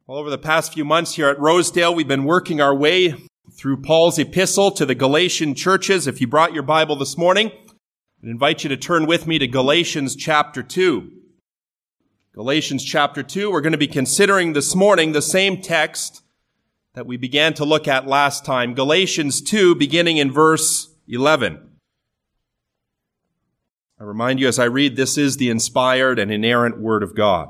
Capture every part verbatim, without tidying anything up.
Well, over the past few months here at Rosedale, we've been working our way through Paul's epistle to the Galatian churches. If you brought your Bible this morning, I invite you to turn with me to Galatians chapter two. Galatians chapter two, we're going to be considering this morning the same text that we began to look at last time. Galatians two, beginning in verse eleven. I remind you as I read, this is the inspired and inerrant Word of God.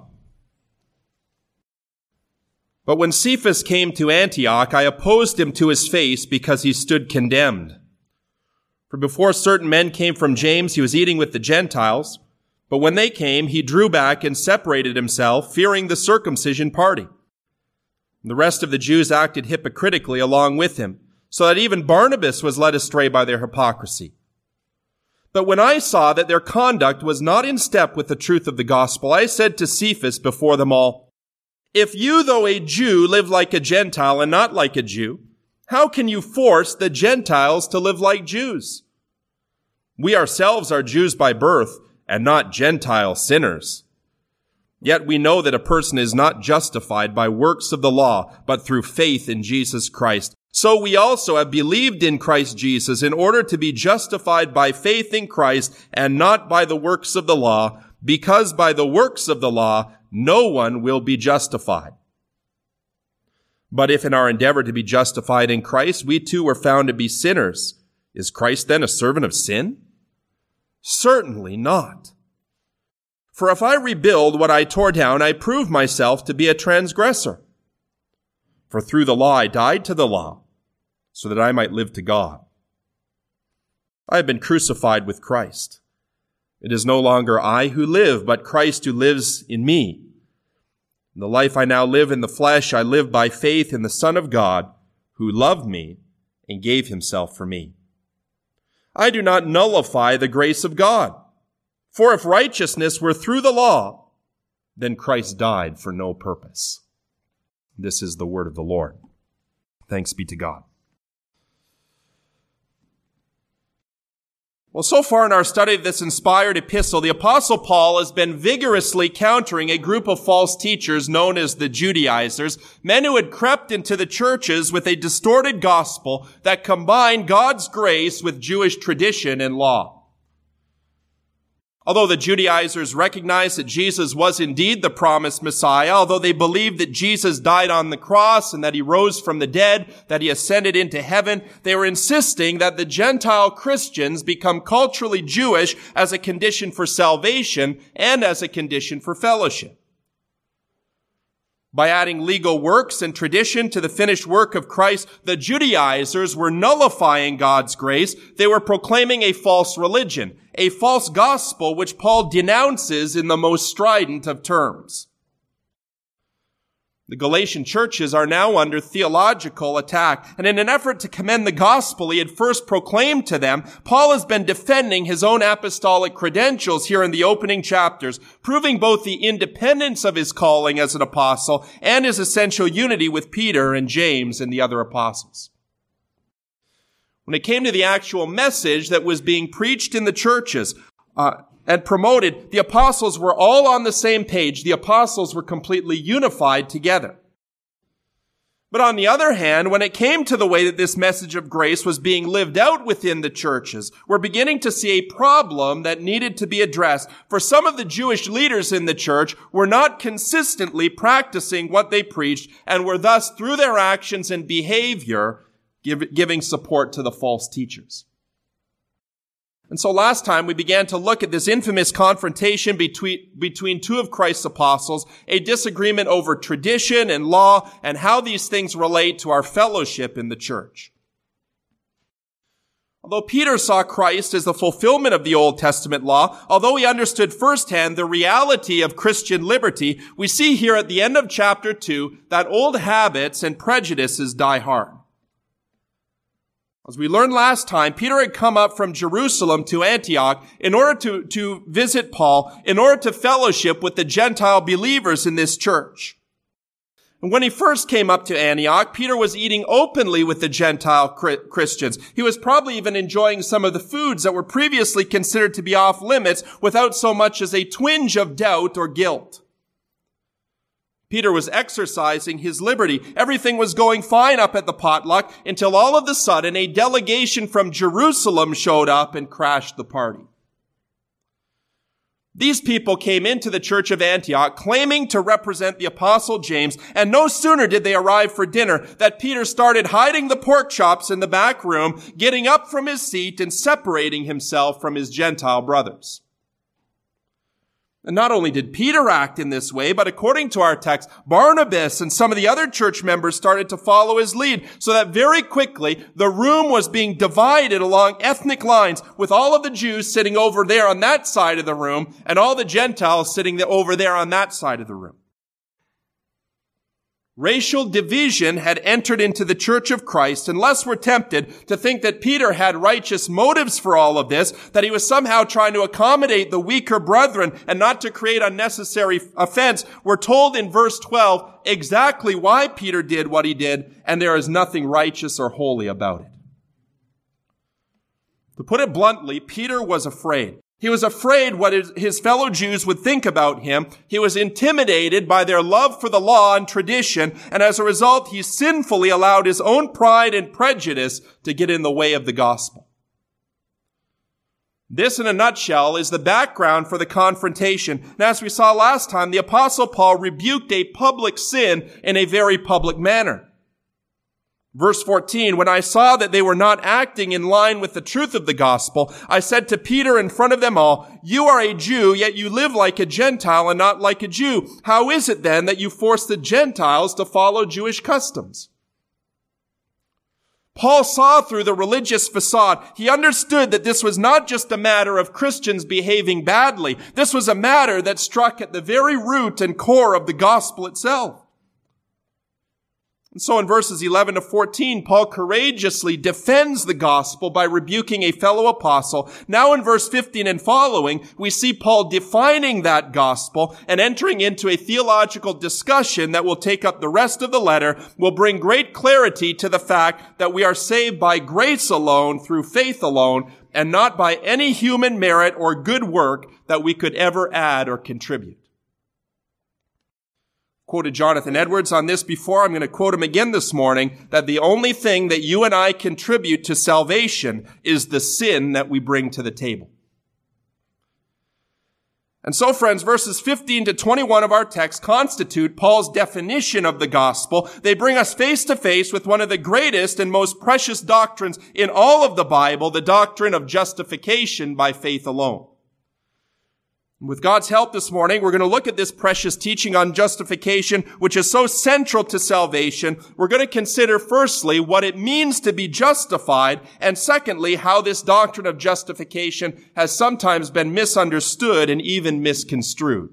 But when Cephas came to Antioch, I opposed him to his face because he stood condemned. For before certain men came from James, he was eating with the Gentiles. But when they came, he drew back and separated himself, fearing the circumcision party. The rest of the Jews acted hypocritically along with him, so that even Barnabas was led astray by their hypocrisy. But when I saw that their conduct was not in step with the truth of the gospel, I said to Cephas before them all, "If you, though a Jew, live like a Gentile and not like a Jew, how can you force the Gentiles to live like Jews? We ourselves are Jews by birth and not Gentile sinners. Yet we know that a person is not justified by works of the law, but through faith in Jesus Christ. So we also have believed in Christ Jesus in order to be justified by faith in Christ and not by the works of the law, because by the works of the law, no one will be justified. But if in our endeavor to be justified in Christ, we too were found to be sinners, is Christ then a servant of sin? Certainly not. For if I rebuild what I tore down, I prove myself to be a transgressor. For through the law I died to the law, so that I might live to God. I have been crucified with Christ. It is no longer I who live, but Christ who lives in me. In the life I now live in the flesh, I live by faith in the Son of God, who loved me and gave himself for me. I do not nullify the grace of God. For if righteousness were through the law, then Christ died for no purpose." This is the word of the Lord. Thanks be to God. Well, so far in our study of this inspired epistle, the Apostle Paul has been vigorously countering a group of false teachers known as the Judaizers, men who had crept into the churches with a distorted gospel that combined God's grace with Jewish tradition and law. Although the Judaizers recognized that Jesus was indeed the promised Messiah, although they believed that Jesus died on the cross and that he rose from the dead, that he ascended into heaven, they were insisting that the Gentile Christians become culturally Jewish as a condition for salvation and as a condition for fellowship. By adding legal works and tradition to the finished work of Christ, the Judaizers were nullifying God's grace. They were proclaiming a false religion, a false gospel which Paul denounces in the most strident of terms. The Galatian churches are now under theological attack, and in an effort to commend the gospel he had first proclaimed to them, Paul has been defending his own apostolic credentials here in the opening chapters, proving both the independence of his calling as an apostle and his essential unity with Peter and James and the other apostles. When it came to the actual message that was being preached in the churches, uh, and promoted, the apostles were all on the same page. The apostles were completely unified together. But on the other hand, when it came to the way that this message of grace was being lived out within the churches, we're beginning to see a problem that needed to be addressed. For some of the Jewish leaders in the church were not consistently practicing what they preached and were thus, through their actions and behavior, give, giving support to the false teachers. And so last time we began to look at this infamous confrontation between, between two of Christ's apostles, a disagreement over tradition and law and how these things relate to our fellowship in the church. Although Peter saw Christ as the fulfillment of the Old Testament law, although he understood firsthand the reality of Christian liberty, we see here at the end of chapter two that old habits and prejudices die hard. As we learned last time, Peter had come up from Jerusalem to Antioch in order to, to visit Paul, in order to fellowship with the Gentile believers in this church. And when he first came up to Antioch, Peter was eating openly with the Gentile Christians. He was probably even enjoying some of the foods that were previously considered to be off limits without so much as a twinge of doubt or guilt. Peter was exercising his liberty. Everything was going fine up at the potluck until all of a sudden a delegation from Jerusalem showed up and crashed the party. These people came into the church of Antioch claiming to represent the apostle James, and no sooner did they arrive for dinner that Peter started hiding the pork chops in the back room, getting up from his seat and separating himself from his Gentile brothers. And not only did Peter act in this way, but according to our text, Barnabas and some of the other church members started to follow his lead, so that very quickly the room was being divided along ethnic lines, with all of the Jews sitting over there on that side of the room and all the Gentiles sitting over there on that side of the room. Racial division had entered into the church of Christ, unless we're tempted to think that Peter had righteous motives for all of this, that he was somehow trying to accommodate the weaker brethren and not to create unnecessary offense. We're told in verse twelve exactly why Peter did what he did, and there is nothing righteous or holy about it. To put it bluntly, Peter was afraid. He was afraid what his fellow Jews would think about him. He was intimidated by their love for the law and tradition, and as a result, he sinfully allowed his own pride and prejudice to get in the way of the gospel. This, in a nutshell, is the background for the confrontation. And as we saw last time, the Apostle Paul rebuked a public sin in a very public manner. Verse fourteen, when I saw that they were not acting in line with the truth of the gospel, I said to Peter in front of them all, you are a Jew, yet you live like a Gentile and not like a Jew. How is it then that you force the Gentiles to follow Jewish customs? Paul saw through the religious facade. He understood that this was not just a matter of Christians behaving badly. This was a matter that struck at the very root and core of the gospel itself. And so in verses eleven to fourteen, Paul courageously defends the gospel by rebuking a fellow apostle. Now in verse fifteen and following, we see Paul defining that gospel and entering into a theological discussion that will take up the rest of the letter, will bring great clarity to the fact that we are saved by grace alone, through faith alone, and not by any human merit or good work that we could ever add or contribute. Quoted Jonathan Edwards on this before. I'm going to quote him again this morning, that the only thing that you and I contribute to salvation is the sin that we bring to the table. And so, friends, verses fifteen to twenty-one of our text constitute Paul's definition of the gospel. They bring us face to face with one of the greatest and most precious doctrines in all of the Bible, the doctrine of justification by faith alone. With God's help this morning, we're going to look at this precious teaching on justification, which is so central to salvation. We're going to consider, firstly, what it means to be justified, and secondly, how this doctrine of justification has sometimes been misunderstood and even misconstrued.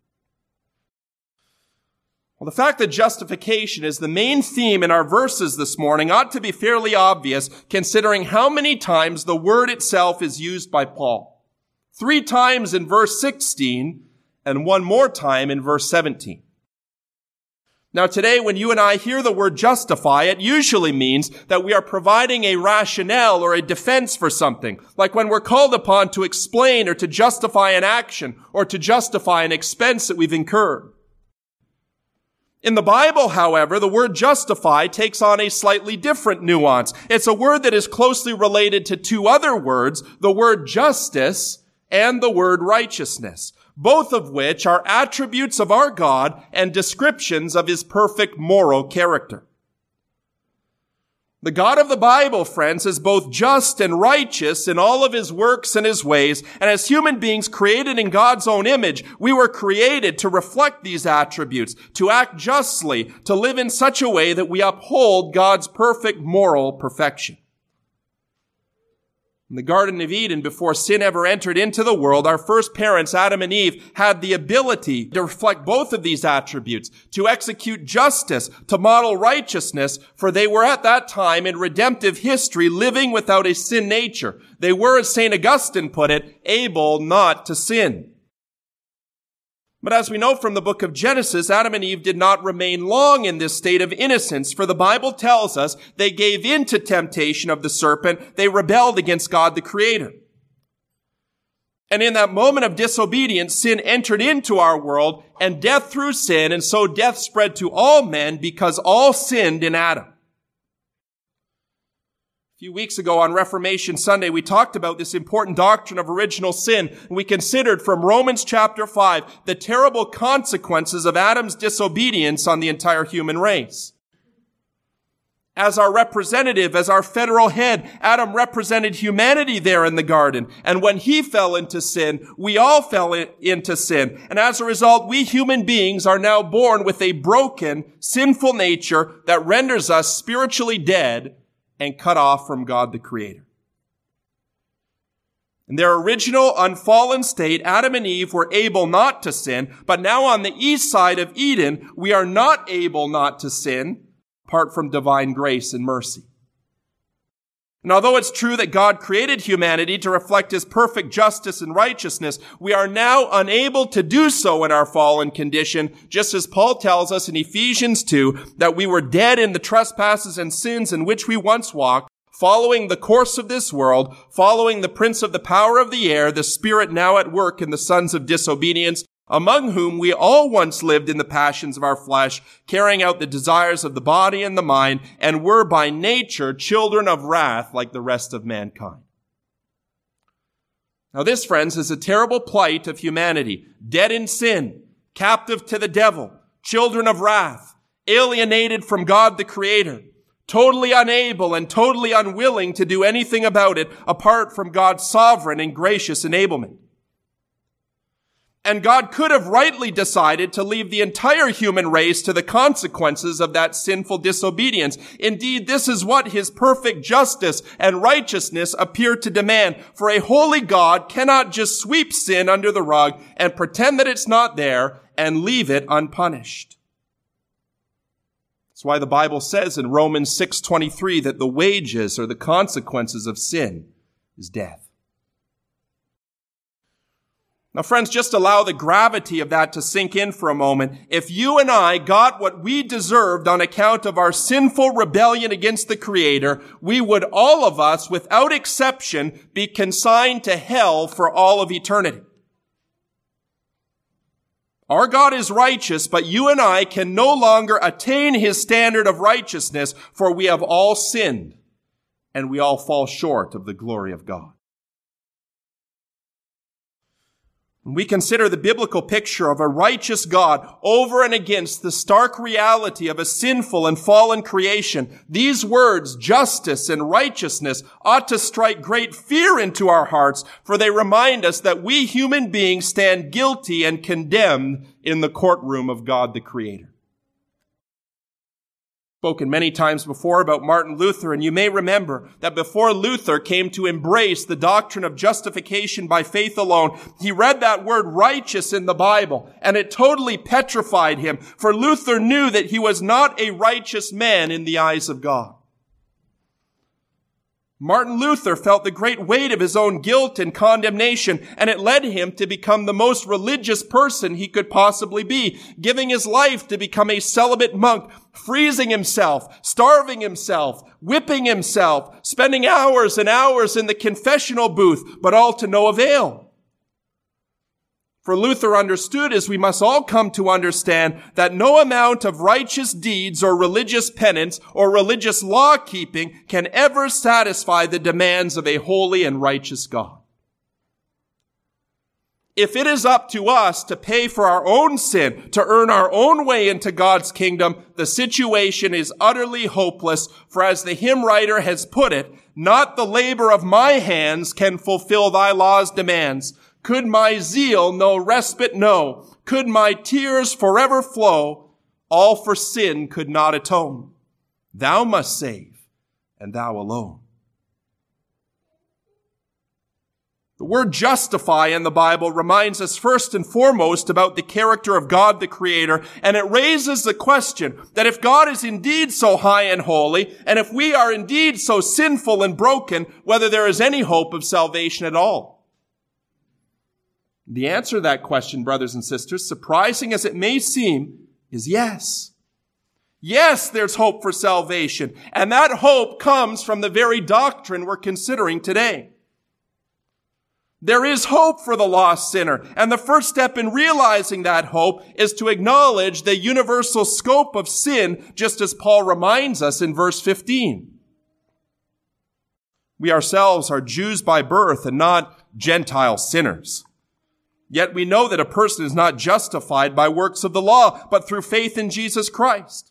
Well, the fact that justification is the main theme in our verses this morning ought to be fairly obvious, considering how many times the word itself is used by Paul. Three times in verse sixteen, and one more time in verse seventeen. Now today, when you and I hear the word justify, it usually means that we are providing a rationale or a defense for something, like when we're called upon to explain or to justify an action or to justify an expense that we've incurred. In the Bible, however, the word justify takes on a slightly different nuance. It's a word that is closely related to two other words, the word justice and the word righteousness, both of which are attributes of our God and descriptions of his perfect moral character. The God of the Bible, friends, is both just and righteous in all of his works and his ways, and as human beings created in God's own image, we were created to reflect these attributes, to act justly, to live in such a way that we uphold God's perfect moral perfection. In the Garden of Eden, before sin ever entered into the world, our first parents, Adam and Eve, had the ability to reflect both of these attributes, to execute justice, to model righteousness, for they were at that time in redemptive history living without a sin nature. They were, as Saint Augustine put it, able not to sin. But as we know from the book of Genesis, Adam and Eve did not remain long in this state of innocence, for the Bible tells us they gave in to temptation of the serpent. They rebelled against God the Creator. And in that moment of disobedience, sin entered into our world, and death through sin, and so death spread to all men because all sinned in Adam. A few weeks ago on Reformation Sunday, we talked about this important doctrine of original sin, and we considered from Romans chapter five the terrible consequences of Adam's disobedience on the entire human race. As our representative, as our federal head, Adam represented humanity there in the garden. And when he fell into sin, we all fell in, into sin. And as a result, we human beings are now born with a broken, sinful nature that renders us spiritually dead and cut off from God the Creator. In their original unfallen state, Adam and Eve were able not to sin, but now on the east side of Eden, we are not able not to sin, apart from divine grace and mercy. And although it's true that God created humanity to reflect His perfect justice and righteousness, we are now unable to do so in our fallen condition, just as Paul tells us in Ephesians two that we were dead in the trespasses and sins in which we once walked, following the course of this world, following the prince of the power of the air, the spirit now at work in the sons of disobedience, among whom we all once lived in the passions of our flesh, carrying out the desires of the body and the mind, and were by nature children of wrath like the rest of mankind. Now this, friends, is a terrible plight of humanity, dead in sin, captive to the devil, children of wrath, alienated from God the Creator, totally unable and totally unwilling to do anything about it apart from God's sovereign and gracious enablement. And God could have rightly decided to leave the entire human race to the consequences of that sinful disobedience. Indeed, this is what His perfect justice and righteousness appear to demand. For a holy God cannot just sweep sin under the rug and pretend that it's not there and leave it unpunished. That's why the Bible says in Romans six twenty-three that the wages or the consequences of sin is death. Now, friends, just allow the gravity of that to sink in for a moment. If you and I got what we deserved on account of our sinful rebellion against the Creator, we would all of us, without exception, be consigned to hell for all of eternity. Our God is righteous, but you and I can no longer attain His standard of righteousness, for we have all sinned, and we all fall short of the glory of God. When we consider the biblical picture of a righteous God over and against the stark reality of a sinful and fallen creation, these words, justice and righteousness, ought to strike great fear into our hearts, for they remind us that we human beings stand guilty and condemned in the courtroom of God the Creator. Spoken many times before about Martin Luther, and you may remember that before Luther came to embrace the doctrine of justification by faith alone, he read that word righteous in the Bible, and it totally petrified him, for Luther knew that he was not a righteous man in the eyes of God. Martin Luther felt the great weight of his own guilt and condemnation, and it led him to become the most religious person he could possibly be, giving his life to become a celibate monk, freezing himself, starving himself, whipping himself, spending hours and hours in the confessional booth, but all to no avail. For Luther understood, as we must all come to understand, that no amount of righteous deeds or religious penance or religious law-keeping can ever satisfy the demands of a holy and righteous God. If it is up to us to pay for our own sin, to earn our own way into God's kingdom, the situation is utterly hopeless, for as the hymn writer has put it, not the labor of my hands can fulfill thy law's demands. Could my zeal no respite know? Could my tears forever flow? All for sin could not atone. Thou must save, and thou alone. The word justify in the Bible reminds us first and foremost about the character of God the Creator, and it raises the question that if God is indeed so high and holy, and if we are indeed so sinful and broken, whether there is any hope of salvation at all. The answer to that question, brothers and sisters, surprising as it may seem, is yes. Yes, there's hope for salvation, and that hope comes from the very doctrine we're considering today. There is hope for the lost sinner, and the first step in realizing that hope is to acknowledge the universal scope of sin, just as Paul reminds us in verse fifteen. We ourselves are Jews by birth and not Gentile sinners. Yet we know that a person is not justified by works of the law, but through faith in Jesus Christ.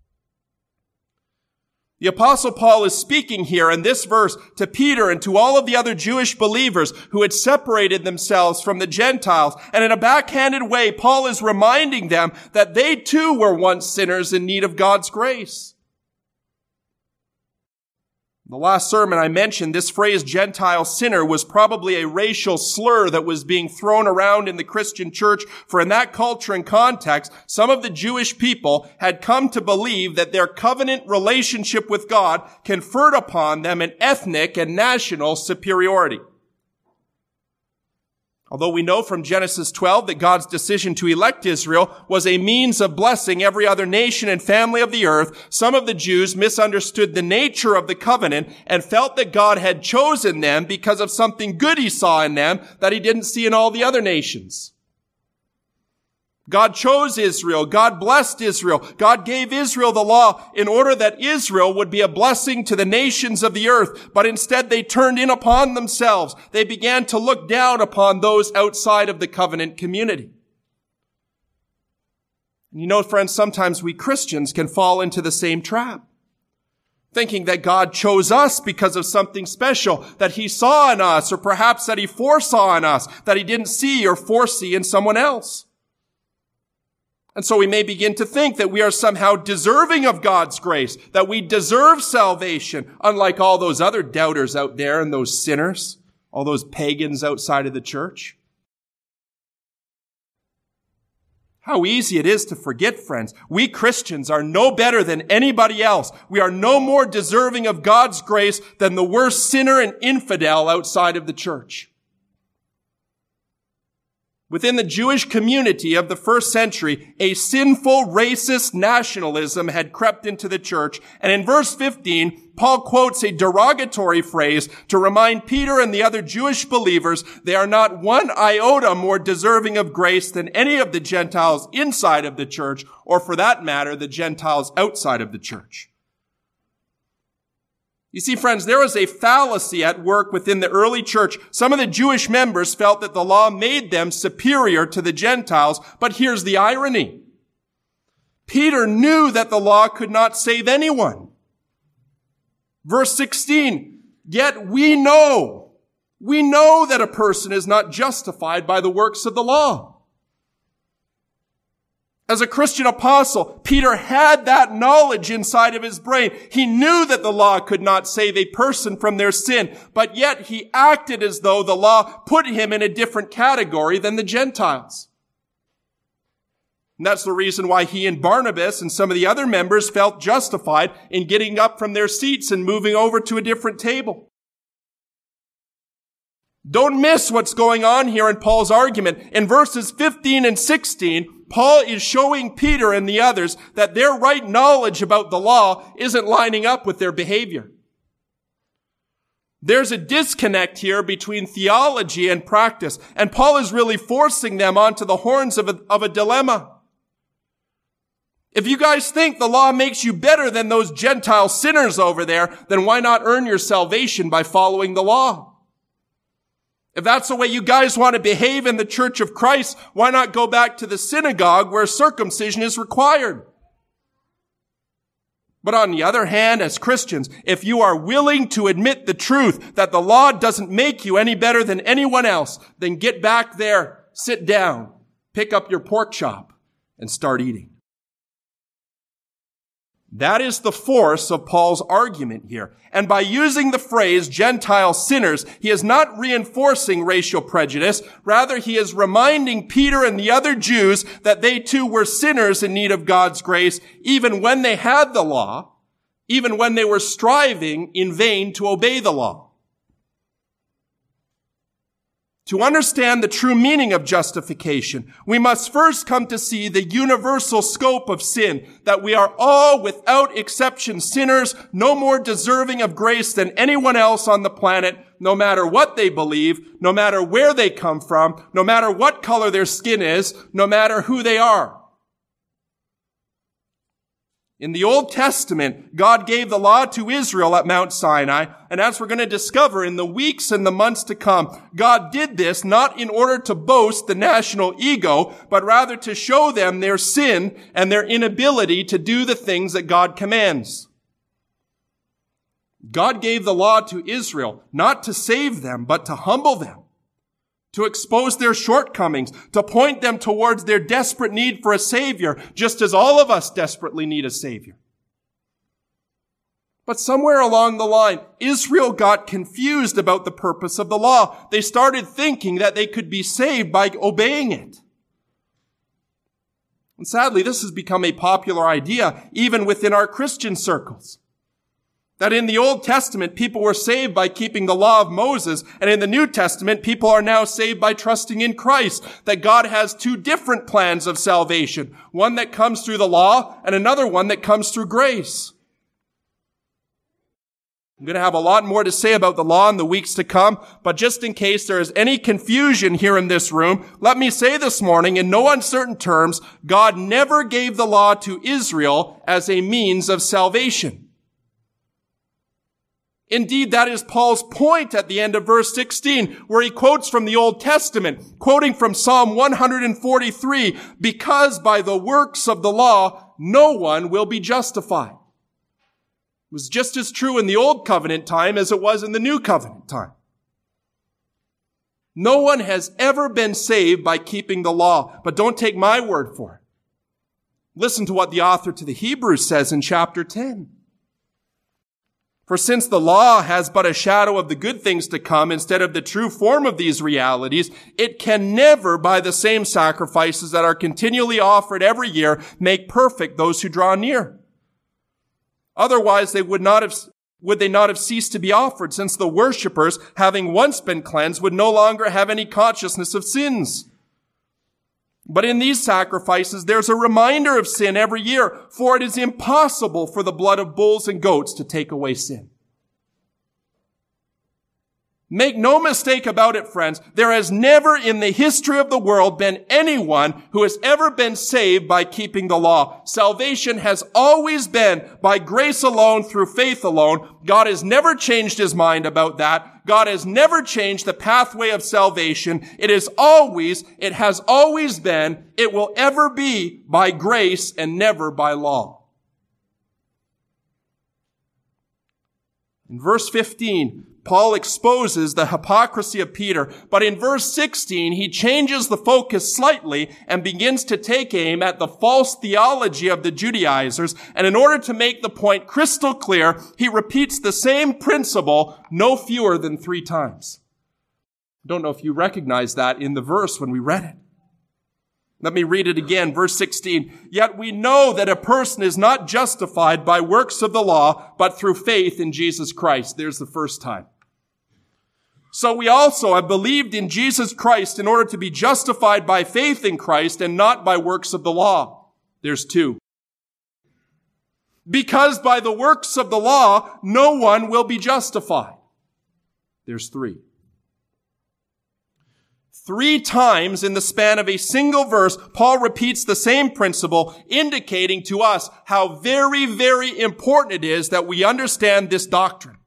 The Apostle Paul is speaking here in this verse to Peter and to all of the other Jewish believers who had separated themselves from the Gentiles. And in a backhanded way, Paul is reminding them that they too were once sinners in need of God's grace. In the last sermon I mentioned this phrase Gentile sinner was probably a racial slur that was being thrown around in the Christian church, for in that culture and context, some of the Jewish people had come to believe that their covenant relationship with God conferred upon them an ethnic and national superiority. Although we know from Genesis twelve that God's decision to elect Israel was a means of blessing every other nation and family of the earth, some of the Jews misunderstood the nature of the covenant and felt that God had chosen them because of something good he saw in them that he didn't see in all the other nations. God chose Israel. God blessed Israel. God gave Israel the law in order that Israel would be a blessing to the nations of the earth. But instead they turned in upon themselves. They began to look down upon those outside of the covenant community. And you know, friends, sometimes we Christians can fall into the same trap, thinking that God chose us because of something special that he saw in us, or perhaps that he foresaw in us that he didn't see or foresee in someone else. And so we may begin to think that we are somehow deserving of God's grace, that we deserve salvation, unlike all those other doubters out there and those sinners, all those pagans outside of the church. How easy it is to forget, friends. We Christians are no better than anybody else. We are no more deserving of God's grace than the worst sinner and infidel outside of the church. Within the Jewish community of the first century, a sinful racist nationalism had crept into the church. And in verse fifteen, Paul quotes a derogatory phrase to remind Peter and the other Jewish believers they are not one iota more deserving of grace than any of the Gentiles inside of the church, or for that matter, the Gentiles outside of the church. You see, friends, there was a fallacy at work within the early church. Some of the Jewish members felt that the law made them superior to the Gentiles, but here's the irony. Peter knew that the law could not save anyone. Verse sixteen, yet we know, we know that a person is not justified by the works of the law. As a Christian apostle, Peter had that knowledge inside of his brain. He knew that the law could not save a person from their sin, but yet he acted as though the law put him in a different category than the Gentiles. And that's the reason why he and Barnabas and some of the other members felt justified in getting up from their seats and moving over to a different table. Don't miss what's going on here in Paul's argument. In verses fifteen and sixteen, Paul is showing Peter and the others that their right knowledge about the law isn't lining up with their behavior. There's a disconnect here between theology and practice, and Paul is really forcing them onto the horns of a, of a dilemma. If you guys think the law makes you better than those Gentile sinners over there, then why not earn your salvation by following the law? If that's the way you guys want to behave in the Church of Christ, why not go back to the synagogue where circumcision is required? But on the other hand, as Christians, if you are willing to admit the truth that the law doesn't make you any better than anyone else, then get back there, sit down, pick up your pork chop, and start eating. That is the force of Paul's argument here. And by using the phrase Gentile sinners, he is not reinforcing racial prejudice. Rather, he is reminding Peter and the other Jews that they too were sinners in need of God's grace, even when they had the law, even when they were striving in vain to obey the law. To understand the true meaning of justification, we must first come to see the universal scope of sin, that we are all, without exception, sinners, no more deserving of grace than anyone else on the planet, no matter what they believe, no matter where they come from, no matter what color their skin is, no matter who they are. In the Old Testament, God gave the law to Israel at Mount Sinai, and as we're going to discover in the weeks and the months to come, God did this not in order to boast the national ego, but rather to show them their sin and their inability to do the things that God commands. God gave the law to Israel not to save them, but to humble them, to expose their shortcomings, to point them towards their desperate need for a Savior, just as all of us desperately need a Savior. But somewhere along the line, Israel got confused about the purpose of the law. They started thinking that they could be saved by obeying it. And sadly, this has become a popular idea even within our Christian circles. That in the Old Testament, people were saved by keeping the law of Moses, and in the New Testament, people are now saved by trusting in Christ. That God has two different plans of salvation, one that comes through the law and another one that comes through grace. I'm going to have a lot more to say about the law in the weeks to come, but just in case there is any confusion here in this room, let me say this morning in no uncertain terms, God never gave the law to Israel as a means of salvation. Indeed, that is Paul's point at the end of verse sixteen, where he quotes from the Old Testament, quoting from Psalm one forty-three, because by the works of the law, no one will be justified. It was just as true in the Old Covenant time as it was in the New Covenant time. No one has ever been saved by keeping the law, but don't take my word for it. Listen to what the author to the Hebrews says in chapter ten. For since the law has but a shadow of the good things to come instead of the true form of these realities, it can never, by the same sacrifices that are continually offered every year, make perfect those who draw near. Otherwise, they would not have, would they not have ceased to be offered, since the worshippers, having once been cleansed, would no longer have any consciousness of sins. But in these sacrifices, there's a reminder of sin every year, for it is impossible for the blood of bulls and goats to take away sin. Make no mistake about it, friends. There has never in the history of the world been anyone who has ever been saved by keeping the law. Salvation has always been by grace alone, through faith alone. God has never changed his mind about that. God has never changed the pathway of salvation. It is always, it has always been, it will ever be by grace and never by law. In verse fifteen, Paul exposes the hypocrisy of Peter, but in verse sixteen, he changes the focus slightly and begins to take aim at the false theology of the Judaizers, and in order to make the point crystal clear, he repeats the same principle no fewer than three times. I don't know if you recognize that in the verse when we read it. Let me read it again, verse sixteen. Yet we know that a person is not justified by works of the law, but through faith in Jesus Christ. There's the first time. So we also have believed in Jesus Christ in order to be justified by faith in Christ and not by works of the law. There's two. Because by the works of the law, no one will be justified. There's three. Three times in the span of a single verse, Paul repeats the same principle, indicating to us how very, very important it is that we understand this doctrine.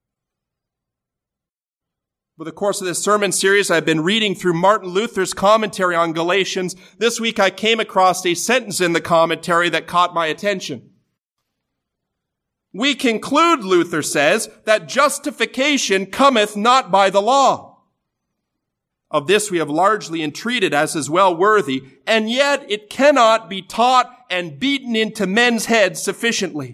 Over the course of this sermon series, I've been reading through Martin Luther's commentary on Galatians. This week I came across a sentence in the commentary that caught my attention. We conclude, Luther says, that justification cometh not by the law. Of this we have largely entreated as is well worthy, and yet it cannot be taught and beaten into men's heads sufficiently.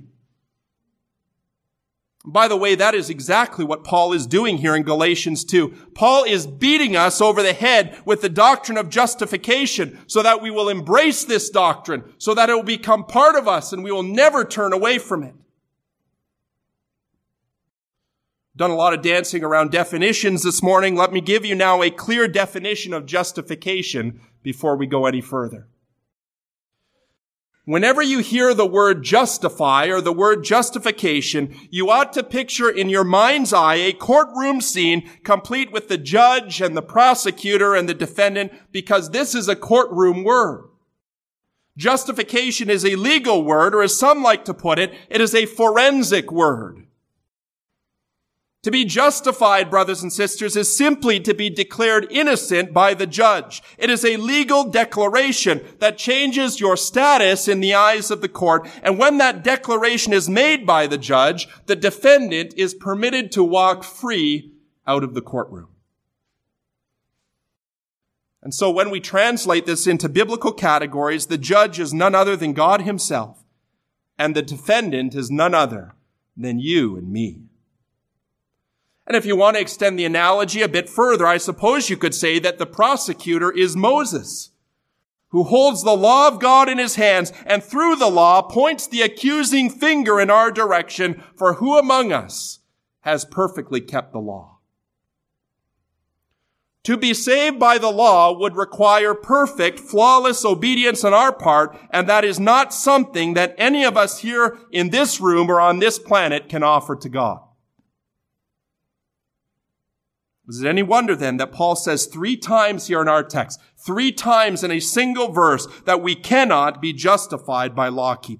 By the way, that is exactly what Paul is doing here in Galatians two. Paul is beating us over the head with the doctrine of justification so that we will embrace this doctrine, so that it will become part of us and we will never turn away from it. Done a lot of dancing around definitions this morning. Let me give you now a clear definition of justification before we go any further. Whenever you hear the word justify or the word justification, you ought to picture in your mind's eye a courtroom scene complete with the judge and the prosecutor and the defendant, because this is a courtroom word. Justification is a legal word, or as some like to put it, it is a forensic word. To be justified, brothers and sisters, is simply to be declared innocent by the judge. It is a legal declaration that changes your status in the eyes of the court. And when that declaration is made by the judge, the defendant is permitted to walk free out of the courtroom. And so when we translate this into biblical categories, the judge is none other than God himself, and the defendant is none other than you and me. And if you want to extend the analogy a bit further, I suppose you could say that the prosecutor is Moses, who holds the law of God in his hands and through the law points the accusing finger in our direction, for who among us has perfectly kept the law? To be saved by the law would require perfect, flawless obedience on our part, and that is not something that any of us here in this room or on this planet can offer to God. Is it any wonder then that Paul says three times here in our text, three times in a single verse, that we cannot be justified by law keeping?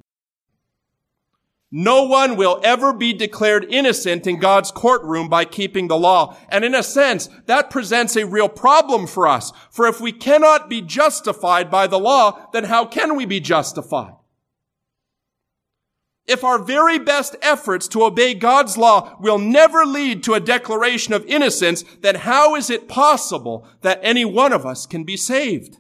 No one will ever be declared innocent in God's courtroom by keeping the law. And in a sense, that presents a real problem for us. For if we cannot be justified by the law, then how can we be justified? If our very best efforts to obey God's law will never lead to a declaration of innocence, then how is it possible that any one of us can be saved?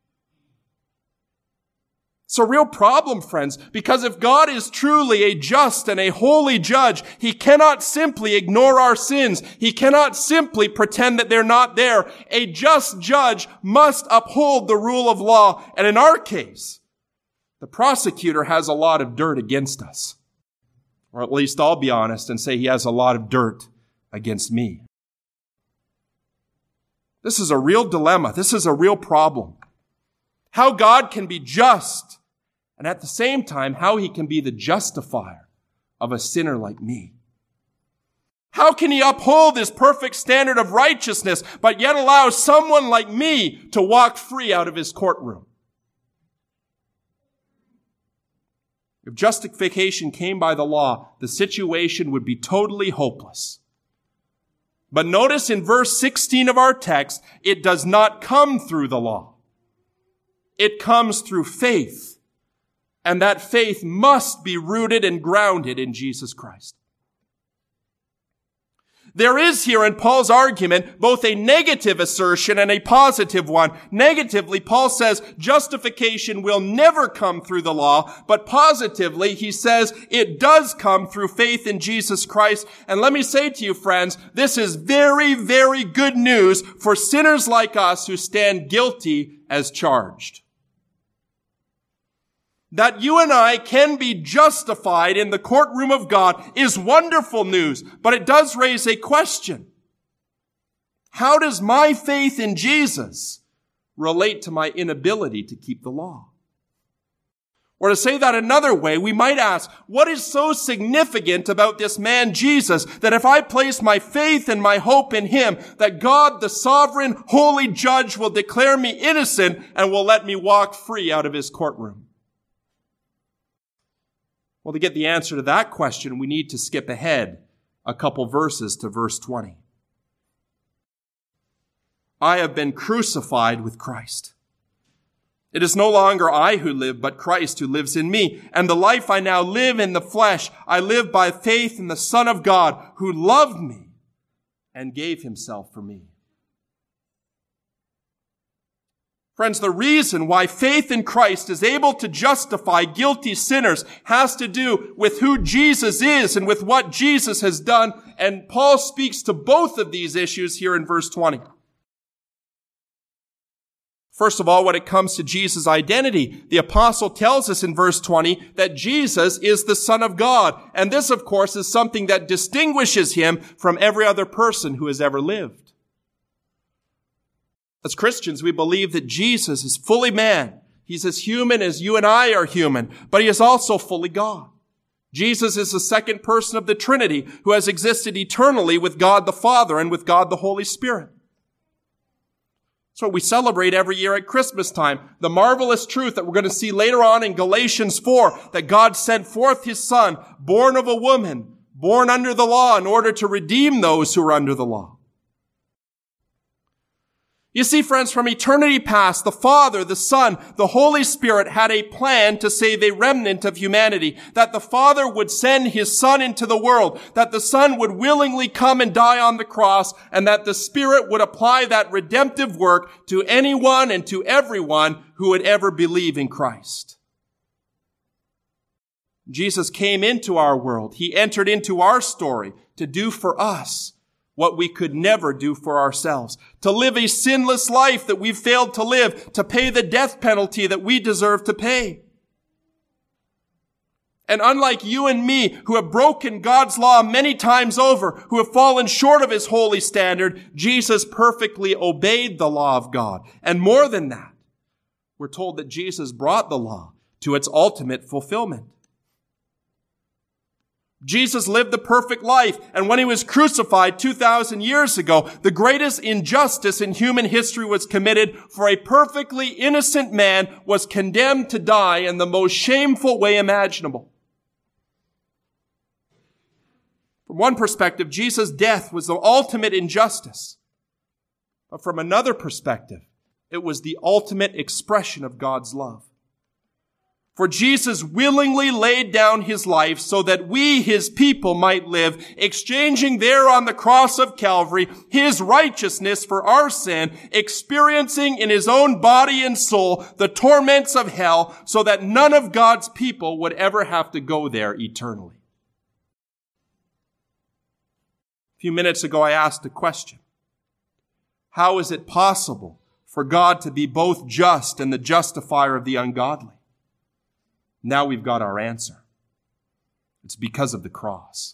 It's a real problem, friends, because if God is truly a just and a holy judge, he cannot simply ignore our sins. He cannot simply pretend that they're not there. A just judge must uphold the rule of law. And in our case, the prosecutor has a lot of dirt against us. Or at least I'll be honest and say he has a lot of dirt against me. This is a real dilemma. This is a real problem. How God can be just, and at the same time, how he can be the justifier of a sinner like me. How can he uphold this perfect standard of righteousness, but yet allow someone like me to walk free out of his courtroom? If justification came by the law, the situation would be totally hopeless. But notice in verse sixteen of our text, it does not come through the law. It comes through faith. And that faith must be rooted and grounded in Jesus Christ. There is here in Paul's argument both a negative assertion and a positive one. Negatively, Paul says justification will never come through the law, but positively, he says it does come through faith in Jesus Christ. And let me say to you, friends, this is very, very good news for sinners like us who stand guilty as charged. That you and I can be justified in the courtroom of God is wonderful news, but it does raise a question. How does my faith in Jesus relate to my inability to keep the law? Or to say that another way, we might ask, what is so significant about this man Jesus that if I place my faith and my hope in him, that God, the sovereign, holy judge, will declare me innocent and will let me walk free out of his courtroom? Well, to get the answer to that question, we need to skip ahead a couple verses to verse twenty. I have been crucified with Christ. It is no longer I who live, but Christ who lives in me. And the life I now live in the flesh, I live by faith in the Son of God, who loved me and gave himself for me. Friends, the reason why faith in Christ is able to justify guilty sinners has to do with who Jesus is and with what Jesus has done. And Paul speaks to both of these issues here in verse twenty. First of all, when it comes to Jesus' identity, the apostle tells us in verse twenty that Jesus is the Son of God. And this, of course, is something that distinguishes him from every other person who has ever lived. As Christians, we believe that Jesus is fully man. He's as human as you and I are human, but he is also fully God. Jesus is the second person of the Trinity who has existed eternally with God the Father and with God the Holy Spirit. So we celebrate every year at Christmas time, the marvelous truth that we're going to see later on in Galatians four, that God sent forth his Son, born of a woman, born under the law, in order to redeem those who are under the law. You see, friends, from eternity past, the Father, the Son, the Holy Spirit had a plan to save a remnant of humanity, that the Father would send his Son into the world, that the Son would willingly come and die on the cross, and that the Spirit would apply that redemptive work to anyone and to everyone who would ever believe in Christ. Jesus came into our world. He entered into our story to do for us what we could never do for ourselves, to live a sinless life that we've failed to live, to pay the death penalty that we deserve to pay. And unlike you and me, who have broken God's law many times over, who have fallen short of his holy standard, Jesus perfectly obeyed the law of God. And more than that, we're told that Jesus brought the law to its ultimate fulfillment. Jesus lived the perfect life, and when he was crucified two thousand years ago, the greatest injustice in human history was committed, for a perfectly innocent man was condemned to die in the most shameful way imaginable. From one perspective, Jesus' death was the ultimate injustice. But from another perspective, it was the ultimate expression of God's love. For Jesus willingly laid down his life so that we, his people, might live, exchanging there on the cross of Calvary his righteousness for our sin, experiencing in his own body and soul the torments of hell, so that none of God's people would ever have to go there eternally. A few minutes ago, I asked a question. How is it possible for God to be both just and the justifier of the ungodly? Now we've got our answer. It's because of the cross.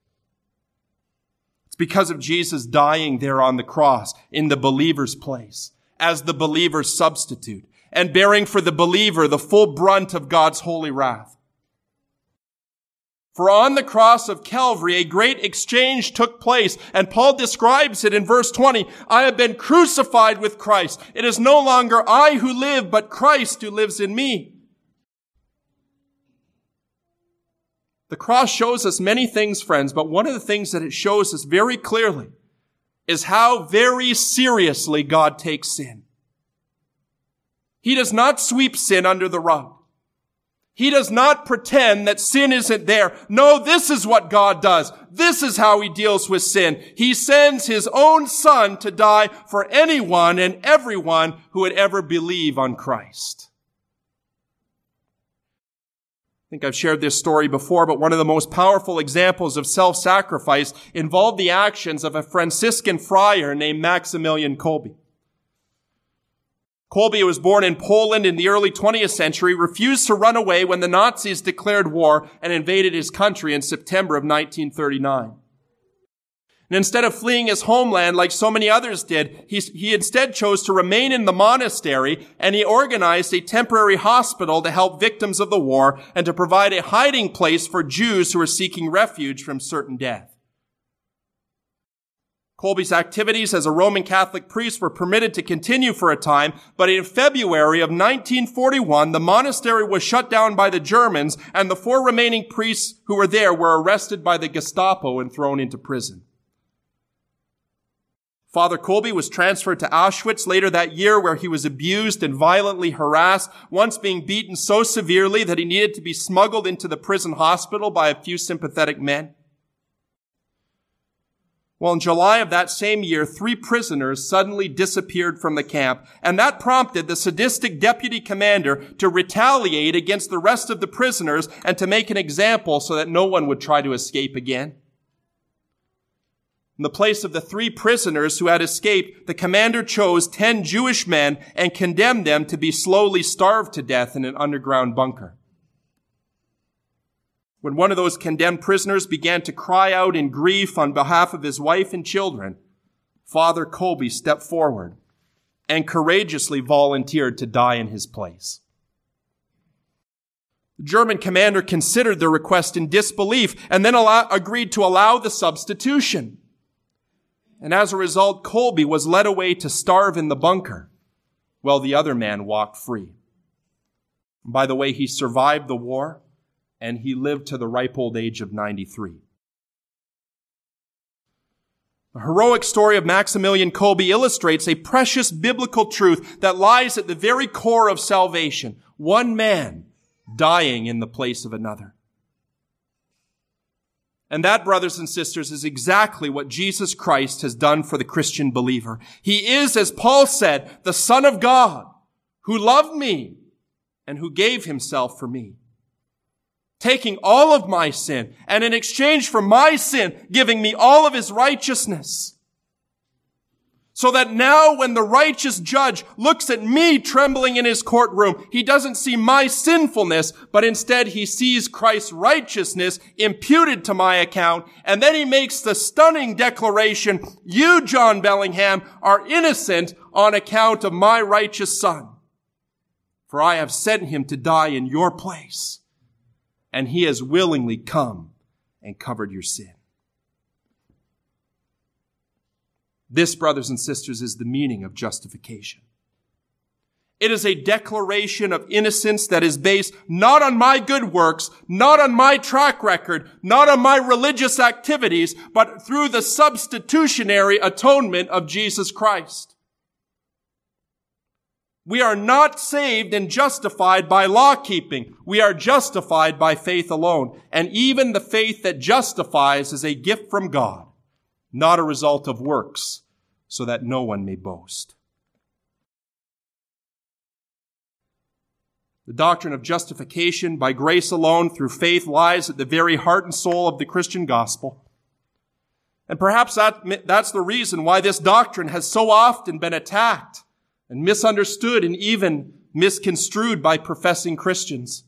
It's because of Jesus dying there on the cross in the believer's place, as the believer's substitute, and bearing for the believer the full brunt of God's holy wrath. For on the cross of Calvary, a great exchange took place, and Paul describes it in verse twenty. I have been crucified with Christ. It is no longer I who live, but Christ who lives in me. The cross shows us many things, friends, but one of the things that it shows us very clearly is how very seriously God takes sin. He does not sweep sin under the rug. He does not pretend that sin isn't there. No, this is what God does. This is how he deals with sin. He sends his own Son to die for anyone and everyone who would ever believe on Christ. I think I've shared this story before, but one of the most powerful examples of self-sacrifice involved the actions of a Franciscan friar named Maximilian Kolbe. Kolbe was born in Poland in the early twentieth century, refused to run away when the Nazis declared war and invaded his country in September of nineteen thirty-nine. And instead of fleeing his homeland like so many others did, he, he instead chose to remain in the monastery, and he organized a temporary hospital to help victims of the war and to provide a hiding place for Jews who were seeking refuge from certain death. Kolbe's activities as a Roman Catholic priest were permitted to continue for a time, but in February of nineteen forty-one, the monastery was shut down by the Germans, and the four remaining priests who were there were arrested by the Gestapo and thrown into prison. Father Kolbe was transferred to Auschwitz later that year, where he was abused and violently harassed, once being beaten so severely that he needed to be smuggled into the prison hospital by a few sympathetic men. Well, in July of that same year, three prisoners suddenly disappeared from the camp, and that prompted the sadistic deputy commander to retaliate against the rest of the prisoners and to make an example so that no one would try to escape again. In the place of the three prisoners who had escaped, the commander chose ten Jewish men and condemned them to be slowly starved to death in an underground bunker. When one of those condemned prisoners began to cry out in grief on behalf of his wife and children, Father Kolbe stepped forward and courageously volunteered to die in his place. The German commander considered the request in disbelief and then allow, agreed to allow the substitution. And as a result, Kolbe was led away to starve in the bunker while the other man walked free. And by the way, he survived the war and he lived to the ripe old age of ninety-three. The heroic story of Maximilian Kolbe illustrates a precious biblical truth that lies at the very core of salvation. One man dying in the place of another. And that, brothers and sisters, is exactly what Jesus Christ has done for the Christian believer. He is, as Paul said, the Son of God, who loved me and who gave himself for me, taking all of my sin and in exchange for my sin, giving me all of his righteousness. So that now when the righteous judge looks at me trembling in his courtroom, he doesn't see my sinfulness, but instead he sees Christ's righteousness imputed to my account. And then he makes the stunning declaration, you, John Bellingham, are innocent on account of my righteous son. For I have sent him to die in your place, and he has willingly come and covered your sin. This, brothers and sisters, is the meaning of justification. It is a declaration of innocence that is based not on my good works, not on my track record, not on my religious activities, but through the substitutionary atonement of Jesus Christ. We are not saved and justified by law keeping. We are justified by faith alone. And even the faith that justifies is a gift from God, not a result of works, so that no one may boast. The doctrine of justification by grace alone through faith lies at the very heart and soul of the Christian gospel. And perhaps that, that's the reason why this doctrine has so often been attacked and misunderstood and even misconstrued by professing Christians.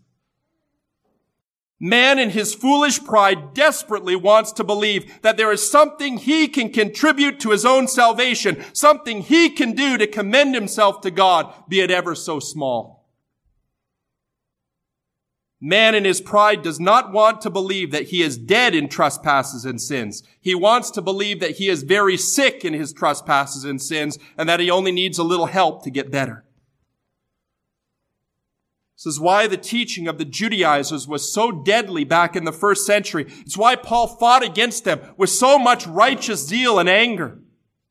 Man in his foolish pride desperately wants to believe that there is something he can contribute to his own salvation, something he can do to commend himself to God, be it ever so small. Man in his pride does not want to believe that he is dead in trespasses and sins. He wants to believe that he is very sick in his trespasses and sins and that he only needs a little help to get better. This is why the teaching of the Judaizers was so deadly back in the first century. It's why Paul fought against them with so much righteous zeal and anger.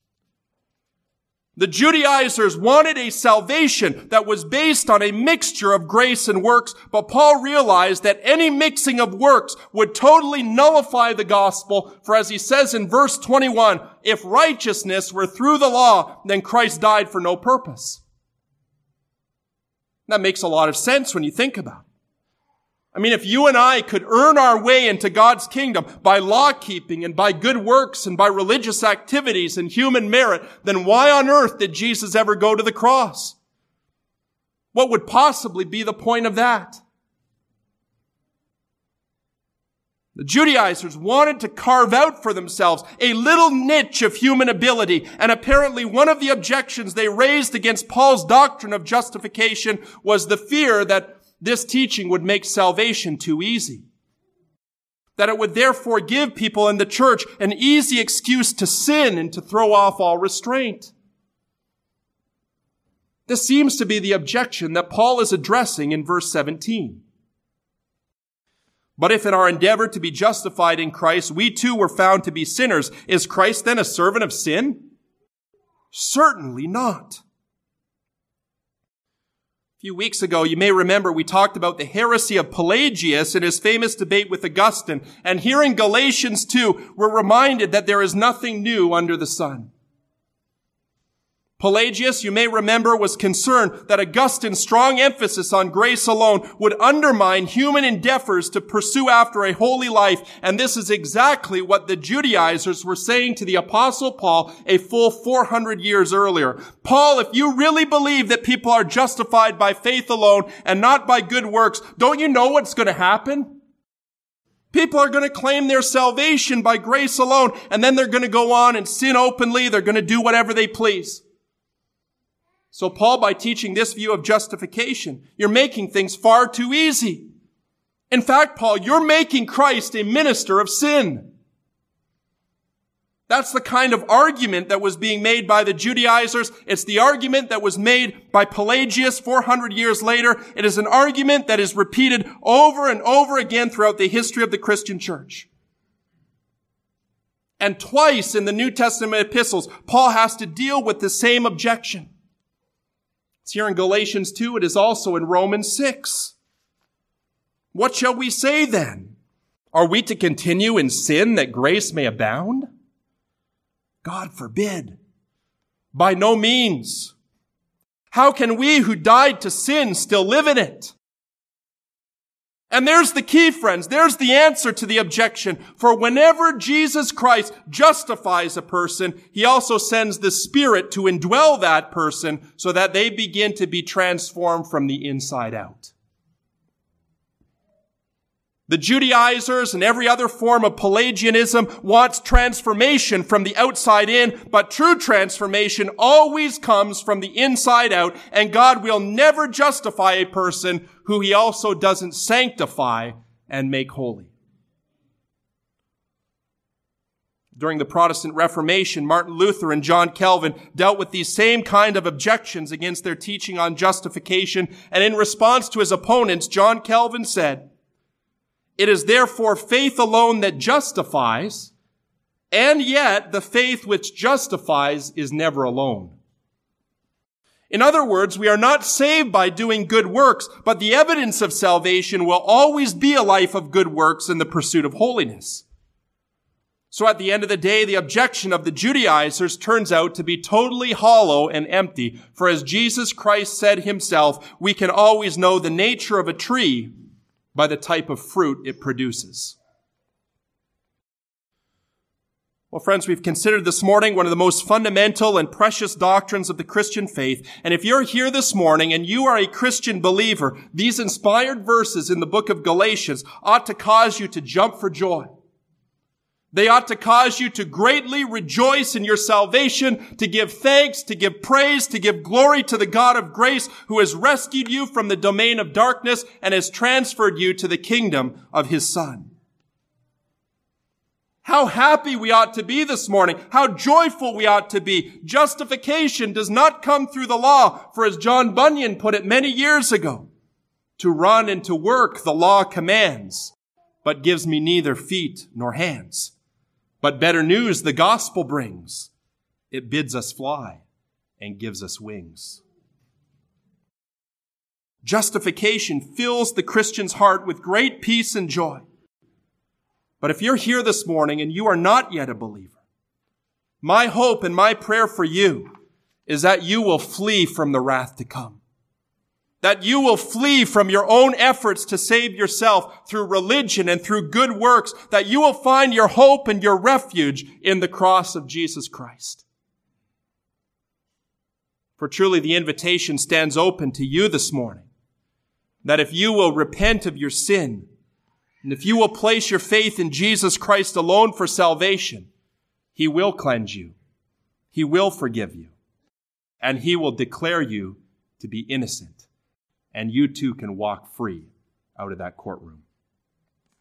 The Judaizers wanted a salvation that was based on a mixture of grace and works, but Paul realized that any mixing of works would totally nullify the gospel, for as he says in verse twenty-one, if righteousness were through the law, then Christ died for no purpose. That makes a lot of sense when you think about it. I mean, if you and I could earn our way into God's kingdom by law keeping and by good works and by religious activities and human merit, then why on earth did Jesus ever go to the cross? What would possibly be the point of that? The Judaizers wanted to carve out for themselves a little niche of human ability, and apparently one of the objections they raised against Paul's doctrine of justification was the fear that this teaching would make salvation too easy. That it would therefore give people in the church an easy excuse to sin and to throw off all restraint. This seems to be the objection that Paul is addressing in verse seventeen. But if in our endeavor to be justified in Christ, we too were found to be sinners, is Christ then a servant of sin? Certainly not. A few weeks ago, you may remember we talked about the heresy of Pelagius in his famous debate with Augustine, and here in Galatians two, we're reminded that there is nothing new under the sun. Pelagius, you may remember, was concerned that Augustine's strong emphasis on grace alone would undermine human endeavors to pursue after a holy life. And this is exactly what the Judaizers were saying to the Apostle Paul a full four hundred years earlier. Paul, if you really believe that people are justified by faith alone and not by good works, don't you know what's going to happen? People are going to claim their salvation by grace alone, and then they're going to go on and sin openly. They're going to do whatever they please. So Paul, by teaching this view of justification, you're making things far too easy. In fact, Paul, you're making Christ a minister of sin. That's the kind of argument that was being made by the Judaizers. It's the argument that was made by Pelagius four hundred years later. It is an argument that is repeated over and over again throughout the history of the Christian church. And twice in the New Testament epistles, Paul has to deal with the same objection. It's here in Galatians two. It is also in Romans six. What shall we say then? Are we to continue in sin that grace may abound? God forbid. By no means. How can we who died to sin still live in it? And there's the key, friends. There's the answer to the objection. For whenever Jesus Christ justifies a person, he also sends the Spirit to indwell that person so that they begin to be transformed from the inside out. The Judaizers and every other form of Pelagianism wants transformation from the outside in, but true transformation always comes from the inside out, and God will never justify a person who he also doesn't sanctify and make holy. During the Protestant Reformation, Martin Luther and John Calvin dealt with these same kind of objections against their teaching on justification, and in response to his opponents, John Calvin said, "It is therefore faith alone that justifies, and yet the faith which justifies is never alone." In other words, we are not saved by doing good works, but the evidence of salvation will always be a life of good works in the pursuit of holiness. So at the end of the day, the objection of the Judaizers turns out to be totally hollow and empty. For as Jesus Christ said himself, we can always know the nature of a tree by the type of fruit it produces. Well, friends, we've considered this morning one of the most fundamental and precious doctrines of the Christian faith. And if you're here this morning and you are a Christian believer, these inspired verses in the book of Galatians ought to cause you to jump for joy. They ought to cause you to greatly rejoice in your salvation, to give thanks, to give praise, to give glory to the God of grace who has rescued you from the domain of darkness and has transferred you to the kingdom of his Son. How happy we ought to be this morning. How joyful we ought to be. Justification does not come through the law, for as John Bunyan put it many years ago, to run and to work the law commands, but gives me neither feet nor hands. But better news the gospel brings. It bids us fly and gives us wings. Justification fills the Christian's heart with great peace and joy. But if you're here this morning and you are not yet a believer, my hope and my prayer for you is that you will flee from the wrath to come. That you will flee from your own efforts to save yourself through religion and through good works. That you will find your hope and your refuge in the cross of Jesus Christ. For truly the invitation stands open to you this morning. That if you will repent of your sin, and if you will place your faith in Jesus Christ alone for salvation, he will cleanse you. He will forgive you. And he will declare you to be innocent. And you too can walk free out of that courtroom.